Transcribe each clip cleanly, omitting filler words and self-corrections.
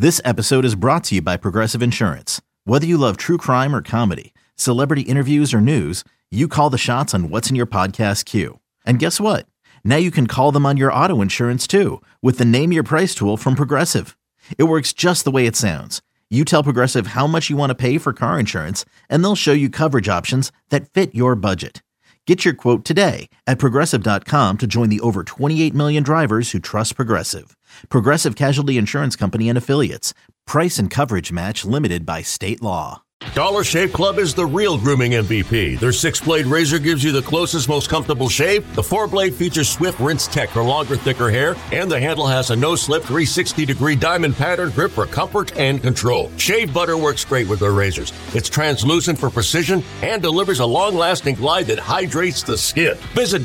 This episode is brought to you by Progressive Insurance. Whether you love true crime or comedy, celebrity interviews or news, you call the shots on what's in your podcast queue. And guess what? Now you can call them on your auto insurance too with the Name Your Price tool from Progressive. It works just the way it sounds. You tell Progressive how much you want to pay for car insurance, and they'll show you coverage options that fit your budget. Get your quote today at Progressive.com to join the over 28 million drivers who trust Progressive. Progressive Casualty Insurance Company and Affiliates. Price and coverage match limited by state law. Dollar Shave Club is the real grooming MVP. Their 6-blade razor gives you the closest, most comfortable shave. The 4-blade features swift rinse tech for longer, thicker hair. And the handle has a no-slip 360-degree diamond pattern grip for comfort and control. Shave butter works great with their razors. It's translucent for precision and delivers a long-lasting glide that hydrates the skin. Visit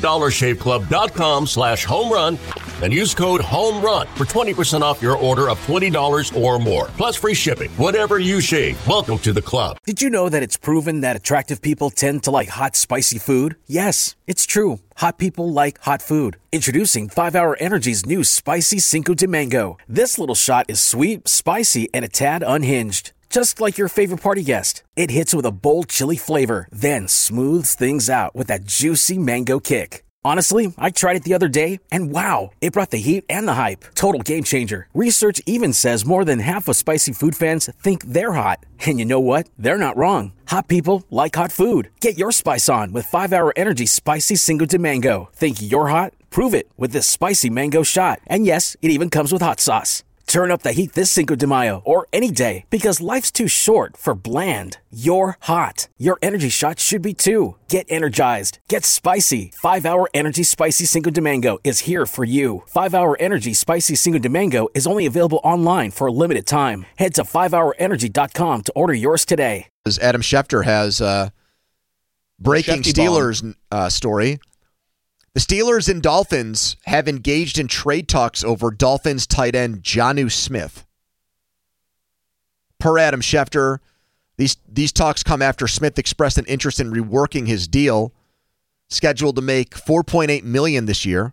DollarShaveClub.com/homerun and use code HOMERUN for 20% off your order of $20 or more. Plus free shipping. Whatever you shave, welcome to the club. Did you know that it's proven that attractive people tend to like hot, spicy food? Yes, it's true. Hot people like hot food. Introducing 5-Hour Energy's new Spicy Cinco de Mango. This little shot is sweet, spicy, and a tad unhinged. Just like your favorite party guest. It hits with a bold chili flavor, then smooths things out with that juicy mango kick. Honestly, I tried it the other day, and wow, it brought the heat and the hype. Total game changer. Research even says more than half of spicy food fans think they're hot. And you know what? They're not wrong. Hot people like hot food. Get your spice on with 5-Hour Energy Spicy Cinco de Mango. Think you're hot? Prove it with this spicy mango shot. And yes, it even comes with hot sauce. Turn up the heat this Cinco de Mayo or any day because life's too short for bland. You're hot. Your energy shot should be too. Get energized. Get spicy. 5-Hour Energy Spicy Cinco de Mango is here for you. 5-Hour Energy Spicy Cinco de Mango is only available online for a limited time. Head to 5hourenergy.com to order yours today. Adam Schefter has a breaking Steelers story. The Steelers and Dolphins have engaged in trade talks over Dolphins tight end Jonnu Smith. Per Adam Schefter, these talks come after Smith expressed an interest in reworking his deal, scheduled to make $4.8 million this year.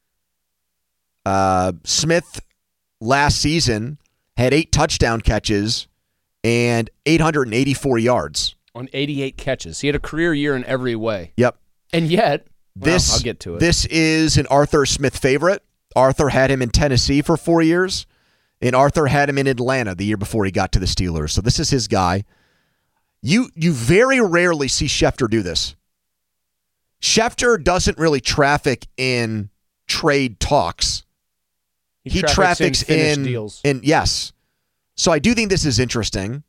Smith last season had 8 touchdown catches and 884 yards. On 88 catches. He had a career year in every way. Yep. And yet... I'll get to it. This is an Arthur Smith favorite. Arthur had him in Tennessee for 4 years, and Arthur had him in Atlanta the year before he got to the Steelers. So this is his guy. You very rarely see Schefter do this. Schefter doesn't really traffic in trade talks. He traffics in deals. Yes. So I do think this is interesting.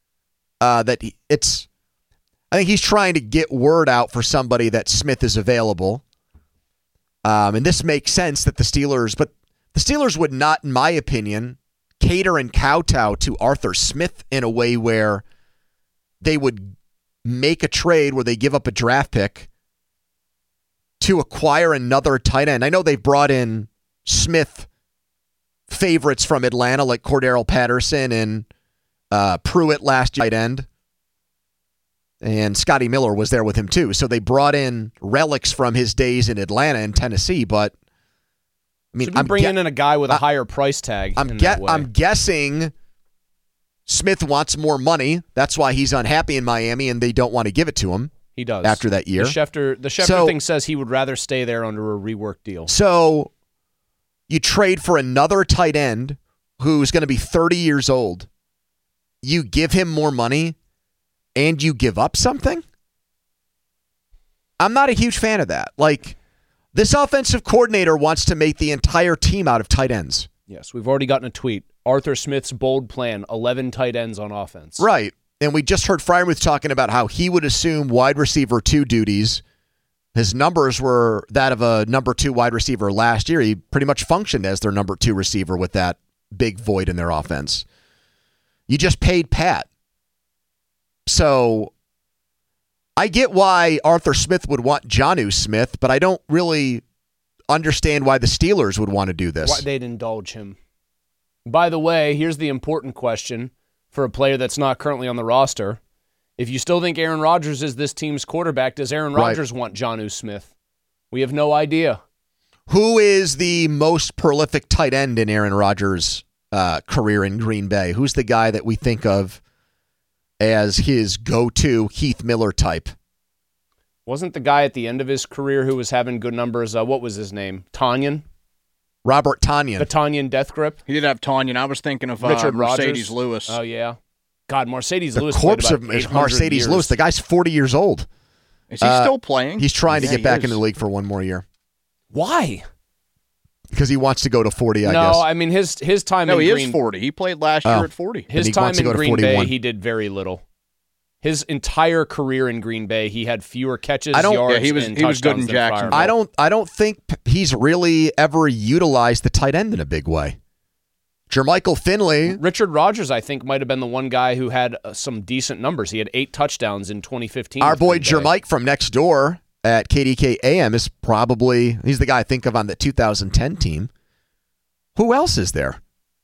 I think he's trying to get word out for somebody that Smith is available. And this makes sense that the Steelers would not, in my opinion, cater and kowtow to Arthur Smith in a way where they would make a trade where they give up a draft pick to acquire another tight end. I know they've brought in Smith favorites from Atlanta like Cordero Patterson and Pruitt last year, tight end. And Scotty Miller was there with him too. So they brought in relics from his days in Atlanta and Tennessee. But I mean, I'm bringing in a guy with a higher price tag. I'm guessing Smith wants more money. That's why he's unhappy in Miami, and they don't want to give it to him. He does after that year. The Schefter thing says he would rather stay there under a rework deal. So you trade for another tight end who's going to be 30 years old. You give him more money. And you give up something? I'm not a huge fan of that. Like, this offensive coordinator wants to make the entire team out of tight ends. Yes, we've already gotten a tweet. Arthur Smith's bold plan, 11 tight ends on offense. Right. And we just heard Freiermuth talking about how he would assume wide receiver 2 duties. His numbers were that of a number 2 wide receiver last year. He pretty much functioned as their number 2 receiver with that big void in their offense. You just paid Pat. So I get why Arthur Smith would want Jonnu Smith, but I don't really understand why the Steelers would want to do this. Why they'd indulge him. By the way, here's the important question for a player that's not currently on the roster. If you still think Aaron Rodgers is this team's quarterback, does Aaron Rodgers want Jonnu Smith? We have no idea. Who is the most prolific tight end in Aaron Rodgers' career in Green Bay? Who's the guy that we think of as his go-to Heath Miller type? Wasn't the guy at the end of his career who was having good numbers, what was his name? Tonyan? Robert Tonyan. The Tonyan death grip? He did have Tonyan. I was thinking of Richard Mercedes Rogers. Lewis. Oh, yeah. God, Mercedes Lewis. The corpse of Mercedes Mercedes Lewis. The guy's 40 years old. Is he still playing? He's trying to get back is. into the league for one more year. Why? Because he wants to go to 40, I guess. No, I mean, his time in he Green... is 40. He played last year at 40. His he time wants to in go to Green 41. Bay, he did very little. His entire career in Green Bay, he had fewer catches, yards, he was and good in touchdowns than Jacksonville. Fryer. I don't think he's really ever utilized the tight end in a big way. Jermichael Finley. Richard Rogers, I think, might have been the one guy who had some decent numbers. He had 8 touchdowns in 2015. Our boy with Green Bay. Jermike from next door at KDK AM is probably, he's the guy I think of on the 2010 team. Who else is there?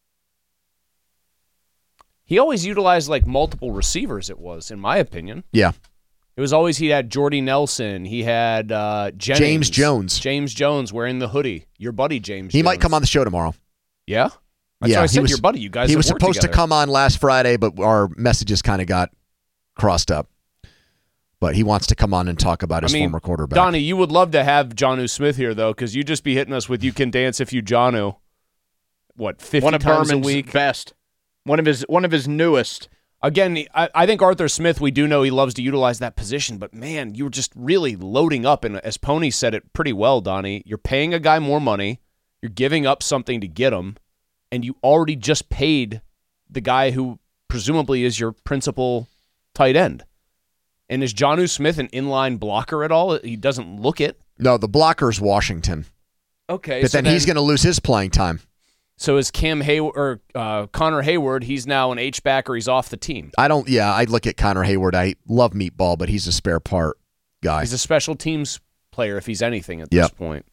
He always utilized like multiple receivers, it was, in my opinion. Yeah. It was always he had Jordy Nelson. He had Jennings, James Jones wearing the hoodie. Your buddy James He Jones. might come on the show tomorrow. Yeah? That's Yeah, why I he said was- your buddy. You guys He have was worked supposed to together. come on last Friday, but our messages kind of got crossed up. But he wants to come on and talk about his former quarterback. Donnie, you would love to have Jonnu Smith here, though, because you'd just be hitting us with "You Can Dance If You Jonnu." What, 50 One of times Berman's a week? best. One of his newest. Again, I think Arthur Smith, we do know he loves to utilize that position, but man, you're just really loading up. And as Pony said it pretty well, Donnie, you're paying a guy more money, you're giving up something to get him, and you already just paid the guy who presumably is your principal tight end. And is Jonnu Smith an inline blocker at all? He doesn't look it. No, the blocker's Washington. Okay, But then he's going to lose his playing time. So is Cam Hayward or Connor Hayward? He's now an H-back or he's off the team. I look at Connor Hayward. I love Meatball, but he's a spare part guy. He's a special teams player if he's anything at this point.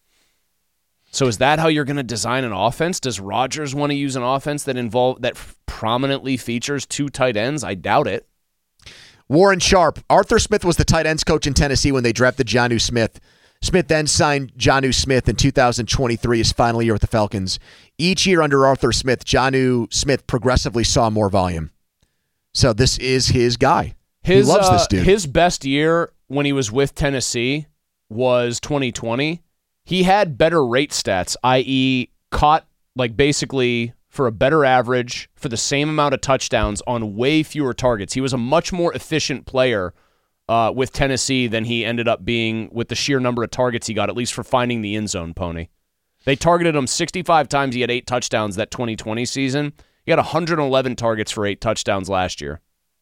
So is that how you're going to design an offense? Does Rodgers want to use an offense that prominently features 2 tight ends? I doubt it. Warren Sharp. Arthur Smith was the tight ends coach in Tennessee when they drafted Jonnu Smith. Smith then signed Jonnu Smith in 2023, his final year with the Falcons. Each year under Arthur Smith, Jonnu Smith progressively saw more volume. So this is his guy. He loves this dude. His best year when he was with Tennessee was 2020. He had better rate stats, i.e. caught basically for a better average for the same amount of touchdowns on way fewer targets. He was a much more efficient player with Tennessee than he ended up being with the sheer number of targets he got, at least for finding the end zone, Pony. They targeted him 65 times. He had 8 touchdowns that 2020 season. He had 111 targets for 8 touchdowns last year.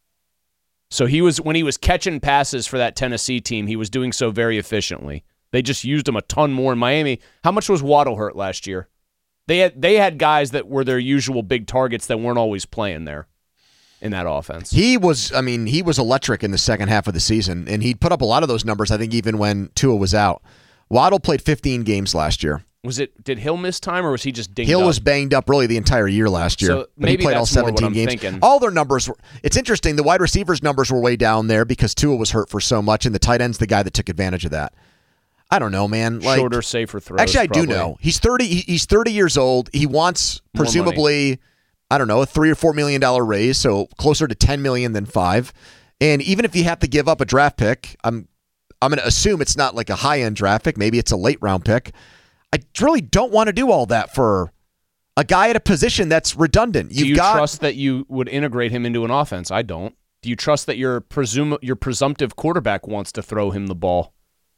So when he was catching passes for that Tennessee team, he was doing so very efficiently. They just used him a ton more in Miami. How much was Waddle hurt last year? They had guys that were their usual big targets that weren't always playing there in that offense. He was electric in the second half of the season, and he put up a lot of those numbers, I think, even when Tua was out. Waddle played 15 games last year. Did Hill miss time, or was he just dinged Hill up? was banged up really the entire year last year. So but maybe he played all that's more what 17 I'm games. thinking. All their numbers were, it's interesting, the wide receivers numbers were way down there because Tua was hurt for so much, and the tight end's the guy that took advantage of that. I don't know, man. Shorter, safer throws. Actually, I probably. do know. He's 30. He's 30 years old. He wants presumably, I don't know, a $3 or $4 million raise, so closer to $10 million than $5 million. And even if you have to give up a draft pick, I'm going to assume it's not like a high end draft pick. Maybe it's a late round pick. I really don't want to do all that for a guy at a position that's redundant. Do you trust that you would integrate him into an offense? I don't. Do you trust that your presumptive quarterback wants to throw him the ball?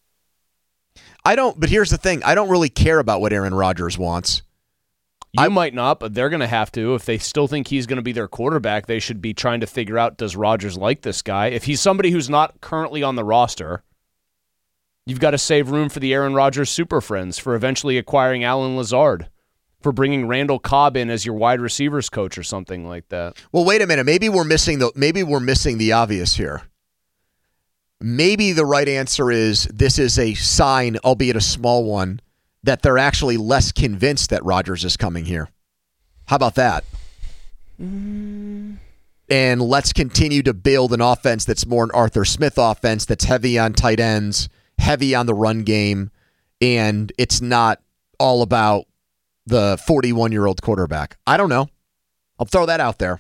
I don't, but here's the thing. I don't really care about what Aaron Rodgers wants. You might not, but they're going to have to. If they still think he's going to be their quarterback, they should be trying to figure out, does Rodgers like this guy? If he's somebody who's not currently on the roster, you've got to save room for the Aaron Rodgers super friends, for eventually acquiring Alan Lazard, for bringing Randall Cobb in as your wide receivers coach or something like that. Well, wait a minute. Maybe we're missing the obvious here. Maybe the right answer is this is a sign, albeit a small one, that they're actually less convinced that Rodgers is coming here. How about that? And let's continue to build an offense that's more an Arthur Smith offense, that's heavy on tight ends, heavy on the run game, and it's not all about the 41-year-old quarterback. I don't know. I'll throw that out there.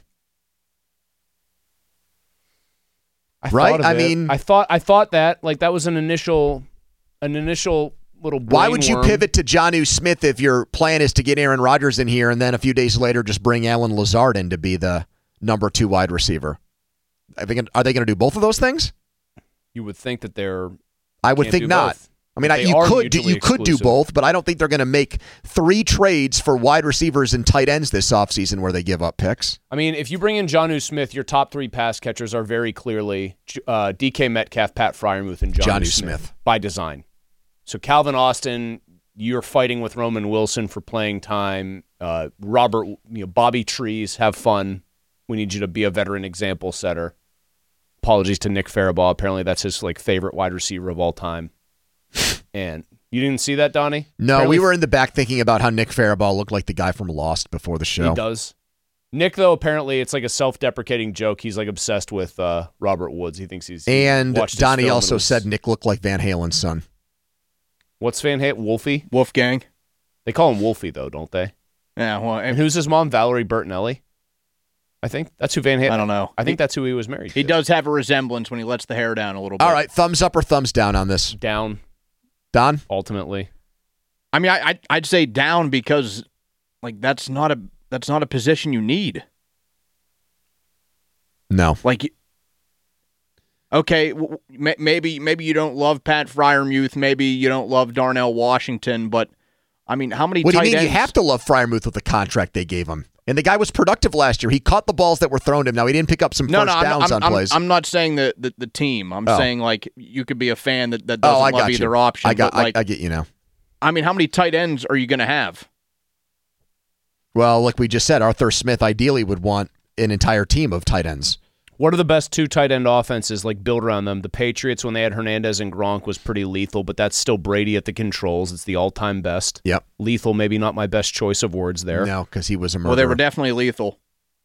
Right? I mean, I thought that like that was an initial little brain why would you worm. pivot to Jonnu Smith if your plan is to get Aaron Rodgers in here and then a few days later just bring Allen Lazard in to be the number 2 wide receiver? Are they going to do both of those things? You would think that they're. I would think not. Both. I mean, you could do both, but I don't think they're going to make 3 trades for wide receivers and tight ends this offseason where they give up picks. I mean, if you bring in Jonnu Smith, your top 3 pass catchers are very clearly DK Metcalf, Pat Freiermuth, and Jonnu Smith by design. So Calvin Austin, you're fighting with Roman Wilson for playing time. Bobby Trees, have fun. We need you to be a veteran example setter. Apologies to Nick Farabaugh. Apparently that's his favorite wide receiver of all time. And you didn't see that, Donnie? No, apparently, we were in the back thinking about how Nick Farabaugh looked like the guy from Lost before the show. He does. Nick, though, apparently it's like a self-deprecating joke. He's obsessed with Robert Woods. He thinks he's and Donnie also said Nick looked like Van Halen's son. What's Van Halen? Wolfie? Wolfgang. They call him Wolfie, though, don't they? Yeah. Well, and who's his mom? Valerie Bertinelli? I think that's who Van Halen. I don't know. I think that's who he was married to. He does have a resemblance when he lets the hair down a little bit. All right, thumbs up or thumbs down on this? Down. Don? Ultimately. I mean, I'd say down because that's not a position you need. No. Okay, maybe you don't love Pat Freiermuth, maybe you don't love Darnell Washington, but I mean, how many? What do you mean? ends? You have to love Freiermuth with the contract they gave him, and the guy was productive last year. He caught the balls that were thrown to him. Now he didn't pick up some first downs on plays. I'm not saying the team. I'm saying you could be a fan that doesn't love either option. I get you now. I mean, how many tight ends are you going to have? Well, like we just said, Arthur Smith ideally would want an entire team of tight ends. What are the best 2 tight end offenses built around them? The Patriots, when they had Hernandez and Gronk, was pretty lethal, but that's still Brady at the controls. It's the all-time best. Yep. Lethal, maybe not my best choice of words there. No, because he was a murderer. Well, they were definitely lethal.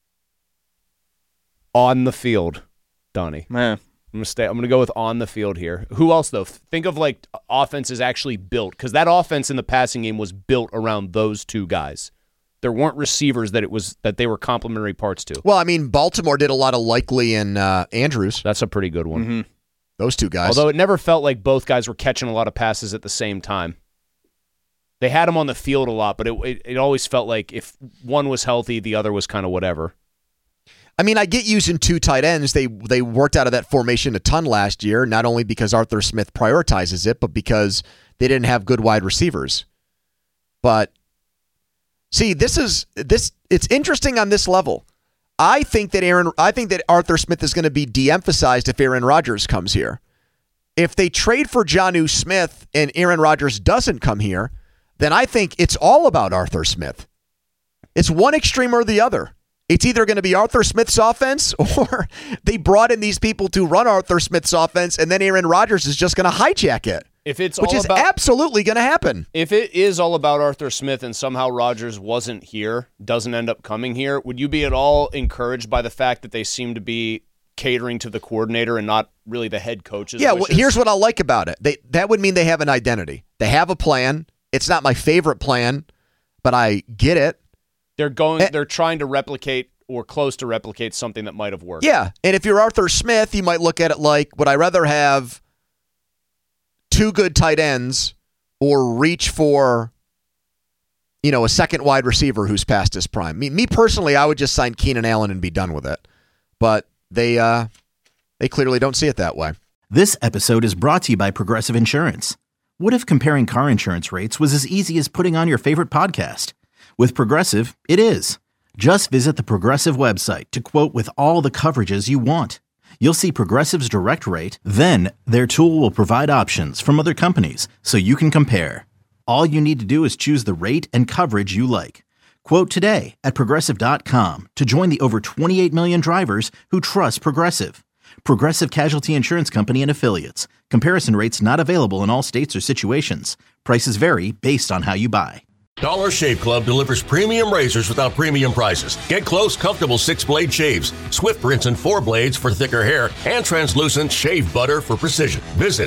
On the field, Donnie. Man. I'm going to go with on the field here. Who else, though? Think of offenses actually built, because that offense in the passing game was built around those 2 guys. There weren't receivers that they were complementary parts to. Well, I mean, Baltimore did a lot of Likely and Andrews. That's a pretty good one. Mm-hmm. Those 2 guys. Although it never felt like both guys were catching a lot of passes at the same time. They had them on the field a lot, but it always felt like if one was healthy, the other was kind of whatever. I mean, I get using 2 tight ends. They worked out of that formation a ton last year, not only because Arthur Smith prioritizes it, but because they didn't have good wide receivers. But see, it's interesting on this level. I think that Arthur Smith is going to be de-emphasized if Aaron Rodgers comes here. If they trade for Jonnu Smith and Aaron Rodgers doesn't come here, then I think it's all about Arthur Smith. It's one extreme or the other. It's either going to be Arthur Smith's offense or they brought in these people to run Arthur Smith's offense and then Aaron Rodgers is just going to hijack it. Which is absolutely going to happen. If it is all about Arthur Smith and somehow Rodgers wasn't here, doesn't end up coming here, would you be at all encouraged by the fact that they seem to be catering to the coordinator and not really the head coach's wishes? Well, here's what I like about it. That would mean they have an identity. They have a plan. It's not my favorite plan, but I get it. They're trying to replicate or close to replicate something that might have worked. Yeah, and if you're Arthur Smith, you might look at it like, would I rather have 2 good tight ends or reach for, a second wide receiver who's past his prime? Me personally, I would just sign Keenan Allen and be done with it. But they clearly don't see it that way. This episode is brought to you by Progressive Insurance. What if comparing car insurance rates was as easy as putting on your favorite podcast? With Progressive, it is. Just visit the Progressive website to quote with all the coverages you want. You'll see Progressive's direct rate, then their tool will provide options from other companies so you can compare. All you need to do is choose the rate and coverage you like. Quote today at Progressive.com to join the over 28 million drivers who trust Progressive. Progressive Casualty Insurance Company and Affiliates. Comparison rates not available in all states or situations. Prices vary based on how you buy. Dollar Shave Club delivers premium razors without premium prices. Get close, comfortable 6-blade shaves, Swift rinse and 4 blades for thicker hair, and translucent shave butter for precision. Visit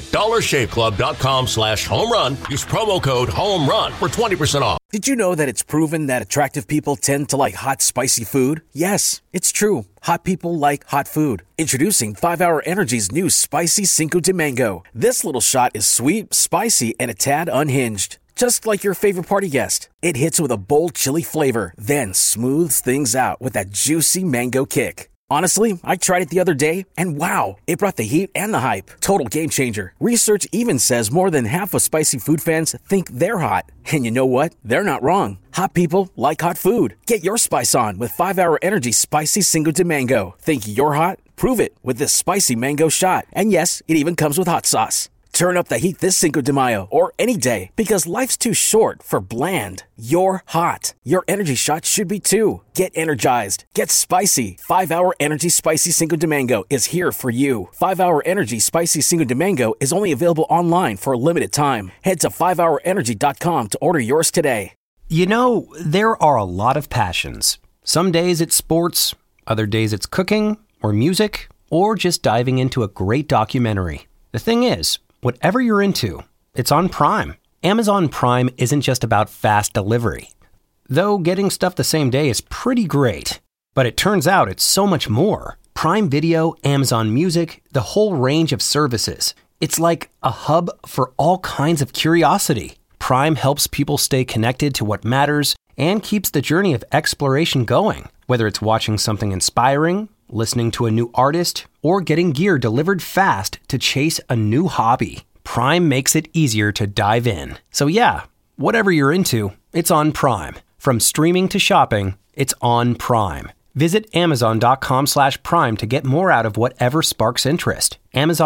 dollarshaveclub.com/home-run. Use promo code HOME-RUN for 20% off. Did you know that it's proven that attractive people tend to like hot, spicy food? Yes, it's true. Hot people like hot food. Introducing 5-Hour Energy's new Spicy Cinco de Mango. This little shot is sweet, spicy, and a tad unhinged. Just like your favorite party guest. It hits with a bold chili flavor, then smooths things out with that juicy mango kick. Honestly, I tried it the other day, and wow, it brought the heat and the hype. Total game changer. Research even says more than half of spicy food fans think they're hot. And you know what? They're not wrong. Hot people like hot food. Get your spice on with 5-Hour Energy Spicy Cinco de Mango. Think you're hot? Prove it with this spicy mango shot. And yes, it even comes with hot sauce. Turn up the heat this Cinco de Mayo or any day because life's too short for bland. You're hot. Your energy shot should be too. Get energized. Get spicy. 5-Hour Energy Spicy Cinco de Mango is here for you. 5-Hour Energy Spicy Cinco de Mango is only available online for a limited time. Head to 5hourenergy.com to order yours today. You know, there are a lot of passions. Some days it's sports, other days it's cooking or music or just diving into a great documentary. The thing is, whatever you're into, it's on Prime. Amazon Prime isn't just about fast delivery. Though getting stuff the same day is pretty great. But it turns out it's so much more. Prime Video, Amazon Music, the whole range of services. It's like a hub for all kinds of curiosity. Prime helps people stay connected to what matters and keeps the journey of exploration going. Whether it's watching something inspiring, listening to a new artist, or getting gear delivered fast to chase a new hobby. Prime makes it easier to dive in. So yeah, whatever you're into, it's on Prime. From streaming to shopping, it's on Prime. Visit Amazon.com/Prime to get more out of whatever sparks interest.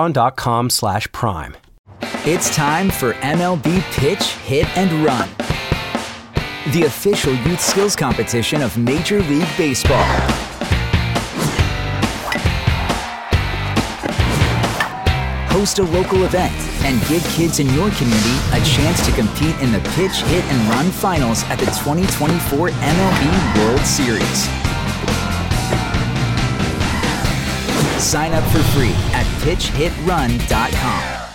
Amazon.com/Prime. It's time for MLB Pitch, Hit, and Run, the official youth skills competition of Major League Baseball. Host a local event and give kids in your community a chance to compete in the Pitch, Hit, and Run finals at the 2024 MLB World Series. Sign up for free at pitchhitrun.com.